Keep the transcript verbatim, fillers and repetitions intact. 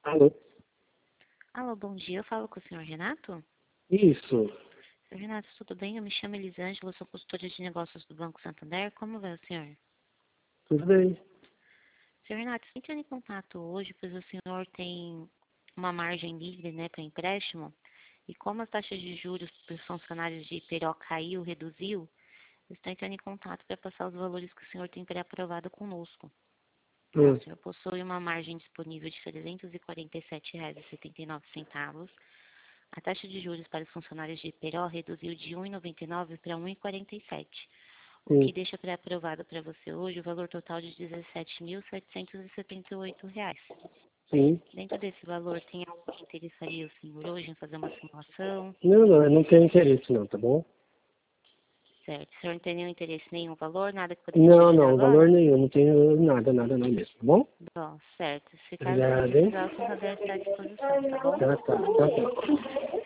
Alô? Alô, bom dia. Eu falo com o senhor Renato? Isso. Senhor Renato, tudo bem? Eu me chamo Elisângela, sou consultora de negócios do Banco Santander. Como vai o senhor? Tudo bem. Senhor Renato, estou entrando em contato hoje, pois o senhor tem uma margem livre, né, para empréstimo. E como as taxas de juros para os funcionários de Peró caiu, reduziu, eu estou entrando em contato para passar os valores que o senhor tem pré-aprovado conosco. Então, Hum. o senhor possui uma margem disponível de trezentos e quarenta e sete reais e setenta e nove centavos. A taxa de juros para os funcionários de Peró reduziu de um vírgula noventa e nove para um vírgula quarenta e sete, o Sim. que deixa pré-aprovado para você hoje o valor total de dezessete mil setecentos e setenta e oito reais. Sim. Dentro desse valor, tem algo que interessaria o senhor hoje em fazer uma simulação? Não, não, eu não tenho interesse não, tá bom? Certo. O senhor não tem nenhum interesse em nenhum valor, nada que poderia te Não, ajudar não, valor agora? nenhum, não tenho nada, nada não mesmo, tá bom? Bom, certo. Se caso Obrigado, hein? precisar, o Santander está à disposição, tá bom? Tá, tá, tá, Bom dia. tá.